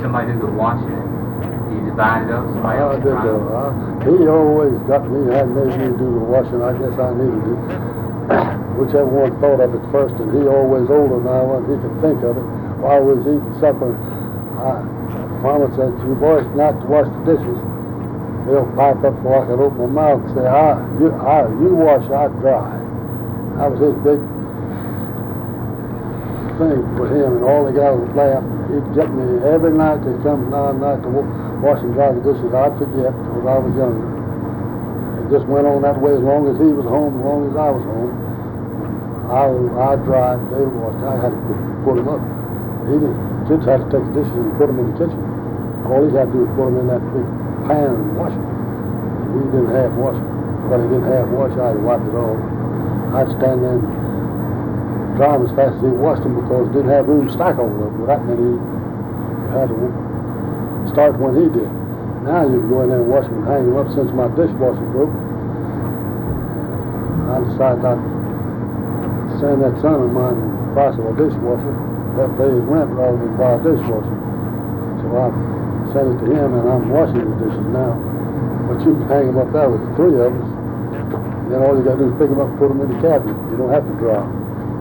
somebody do the washing? Do you divide it up? Somebody else I did he always got me, had made me do the washing. I guess I needed it. Whichever one thought of it first, and he always older now, and he could think of it while we was eating supper. Mama said, "You boys not to wash the dishes." He'll pipe up before I could open my mouth and say, you wash, I dry. That was his big thing for him, and all the guys would laugh. He'd get me every night. They'd come down night to wash and dry the dishes. I'd forget because I was younger. It just went on that way as long as he was home, as long as I was home. I'd dry, they washed. I had to put them up. He didn't. Kids had to take the dishes and put them in the kitchen. All he had to do was put them in that big pan and wash them. He didn't have wash. But he didn't have wash. I'd wipe it all. I'd stand there and dry them as fast as he washed them because he didn't have room to stack all of them. But that meant he had to start when he did. Now you can go in there and wash them and hang them up. Since my dishwasher broke, I decided I'd send that son of mine the price of a dishwasher, help pay his rent rather than buy a dishwasher. So I sent it to him, and I'm washing the dishes now. But you can hang them up there with the three of us. And then all you got to do is pick them up and put them in the cabinet. You don't have to dry them.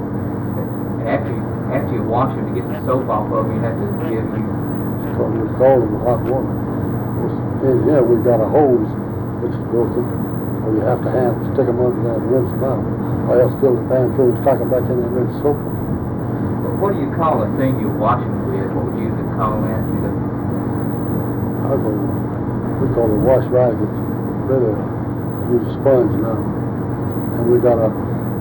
And after you wash them to get the soap off of them, you have to give you... We call them hot water. In here we got a hose which is broken, or you have to stick them under there and rinse them out. Or else fill the pan full and stack them back in there and rinse soap. But what do you call the thing you wash them with? What would you call that? We call it wash rag. It's really use a sponge now. And we got a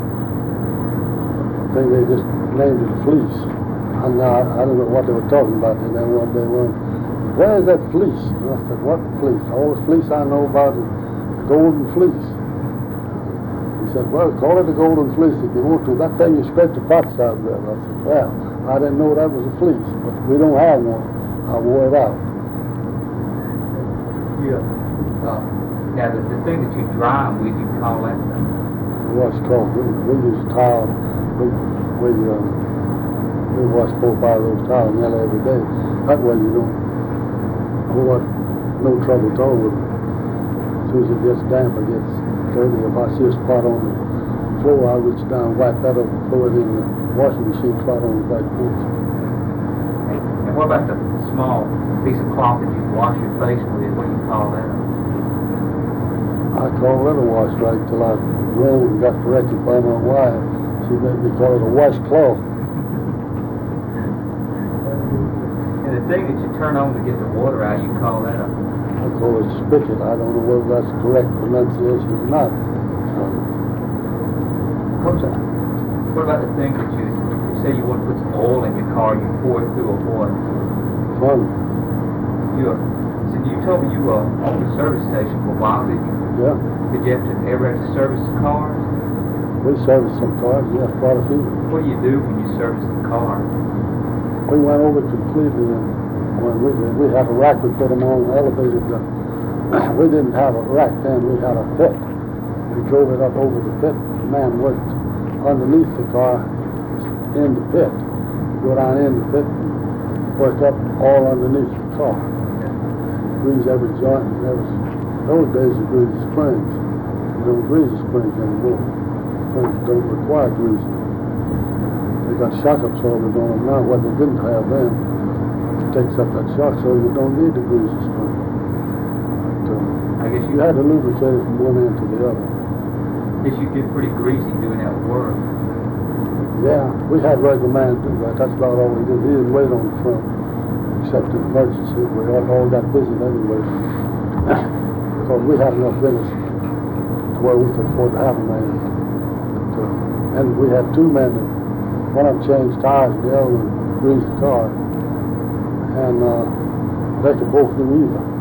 thing they just named it fleece. I don't know what they were talking about. And then one day, where is that fleece? And I said, what fleece? All the fleece I know about is the golden fleece. He said, well, call it the golden fleece if you want to. That thing you spread the pots out with. I said, well, I didn't know that was a fleece, but we don't have one. I wore it out. Yeah. Now, the thing that you dry them with, you call that thing? What's called? We use a towel. We wash 4 or 5 of those towels nearly every day. That way you don't no trouble at all with it. As soon as it gets damp or gets dirty, if I see a spot on the floor, I reach down, wipe that up, and throw it in the washing machine spot on the back porch. And what about the small piece of cloth that you wash your face with? What do you call that? I call it a wash rag till I grown and got corrected by my wife. She made me call it a washcloth. And the thing that you turn on to get the water out, you call that a... I call it a spigot. I don't know whether that's correct pronunciation or not. What about the thing that you say you want to put some oil in your car, you pour it through a water? Fun. So you told me you were on the service station for a while, did you? Yeah. Did you ever have to service the cars? We service some cars, yeah, quite a few. What do you do when you service the car? We went over completely, and when we had a rack we put them on, elevated. We didn't have a rack then, we had a pit. We drove it up over the pit. The man worked underneath the car in the pit. Go down in the pit, work up all underneath the car. Grease every joint, and those days you grease the springs. You don't grease the springs anymore. Springs don't require greasing. They got shock absorbers on them now, what they didn't have then. It takes up that shock, so you don't need to grease the spring. But, I guess you had to lubricate it from one end to the other. I guess you get pretty greasy doing that work. Yeah, we had regular man do that. That's about all we did. He didn't wait on the front, except in emergency. We all got busy anyway. Because we had enough business to where we could afford to have a man. And we had 2 men. One of them changed tires, the other one greased the car. And they could both do either.